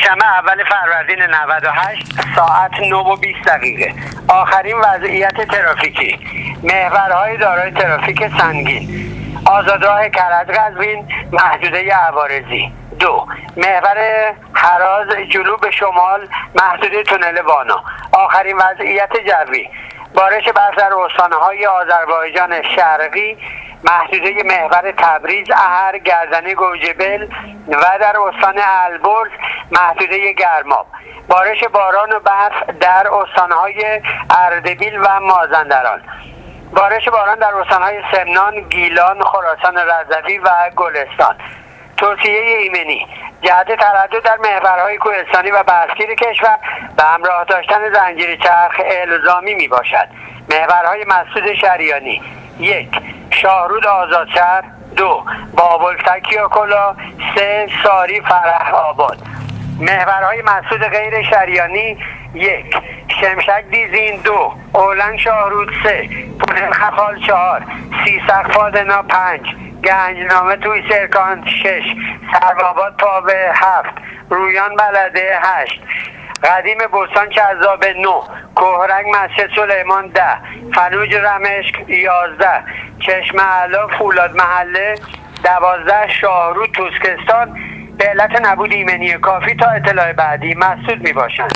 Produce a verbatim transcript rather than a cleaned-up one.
سه‌شنبه اول فروردین نود و هشت ساعت نه و بیست دقیقه. آخرین وضعیت ترافیکی: محورهای دارای ترافیک سنگین: آزادراه کرج قزوین، محدوده عوارضی. دو، محور هراز جنوب شمال، محدوده تونل وانا. آخرین وضعیت جوی: بارش برف در استانهای آذربایجان شرقی، محدوده محور تبریز اهر گردنه گوجبل و در استان البرز محدوده گرماب. بارش باران و برف در استانهای اردبیل و مازندران. بارش باران در استانهای سمنان، گیلان، خراسان رضوی و گلستان. توصیه ایمنی: جهت تردد در محورهای کوهستانی و برفگیر کشور به همراه داشتن زنجیر چرخ الزامی می باشد. محورهای مسدود شریانی: یک، شاهرود آزادشهر. دو، بابالفکیا کلا. سه، ساری فرح آباد. محورهای مسدود غیر شریانی: یک، شمشک دیزین. دو، اولن شاهرود. سه، پونل خفال. چهار، سیسق فادنا. پنج، گنجنامه توی سرکان. شش، سروآباد پاوه. هفت، رویان بلده. هشت، قدیم بستان کذابه. نه، کهرک مسجد سلیمان. ده، فنوج رمشک. یازده، چشم علا فولاد محله. دوازده، شاهرود توسکستان. به علت نبود ایمنی کافی تا اطلاع بعدی مسدود می باشند.